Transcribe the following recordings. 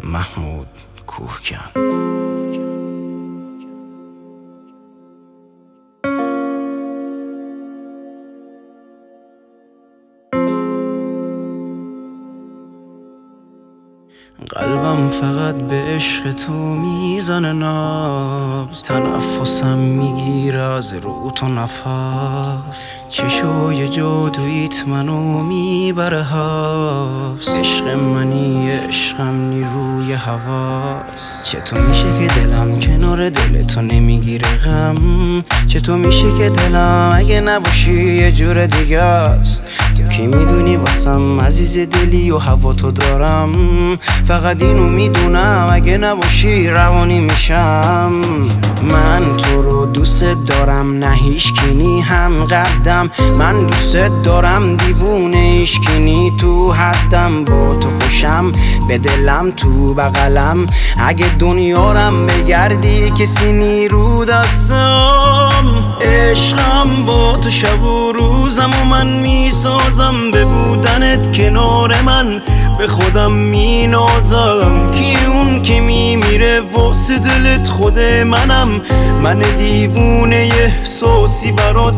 محمود کوهکن. قلبم فقط به عشق تو میزنه ناز، تنفسم میگیره از رو تو نفس، چشای جادویت منو میبره هست. عشق منی عشقم نیروی هواست، چطور میشه که دلم کنار دل تو نمیگیره غم؟ چطور میشه که دلم اگه نباشی یه جور دیگه است؟ تو کی میدونی واسم عزیز دلی و هوا تو دارم، فقط اینو میدونم اگه نباشی روانی میشم. من تو رو دوست دارم نه هیچکی هم قدم، من دوست دارم دیوونه ایشکی تو حدم. با تو خوشم به دلم تو بغلم، اگه دنیارم بگردی کسی نیرو دستم. عشقم با تو شب و روزم و من میسازم، به بودنت کنار من به خودم مینازم. کی اون که میمیره واسه دلت؟ خود منم، من دیوونه احساسی برات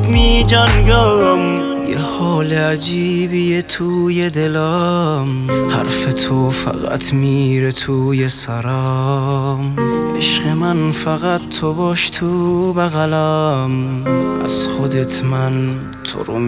میجنگم. یه حال عجیبیه توی دلم، حرف تو فقط میره توی سرم. عشق من فقط تو باش تو بغلم، از خودت من تو رو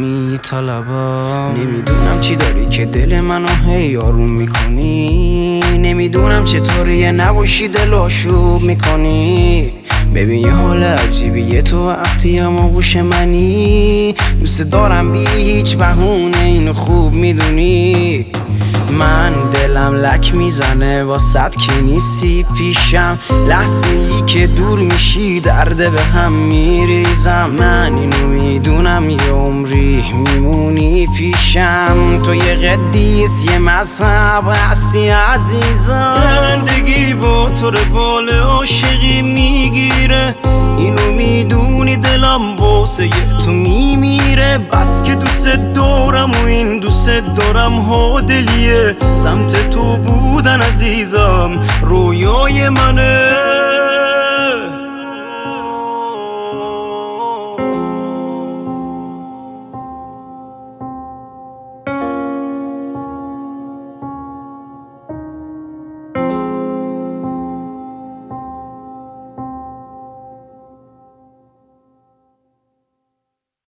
میطلبم. نمیدونم چی داری که دل منو هی آروم میکنی، نمیدونم چطوری نباشی دل آشوب میکنی. ببین یه حال عجیبیه تو وقتی هم آغوش منی، دوست دارم بی هیچ بهونه اینو خوب میدونی. من دلم لک میزنه واسد که نیستی پیشم، لحظه ای که دور میشی درد به هم میریزم. من اینو میدونم یه عمری میمونی پیشم، تو یه قدیس یه مذهب هستی عزیزم. زندگی با تو روال عاشقی میگیره، اینو میدونی دلم واسه تو میمیره. بس که دوست دارم و این دوست دارم ها دلیه، سمت تو بودن عزیزم رویای منه.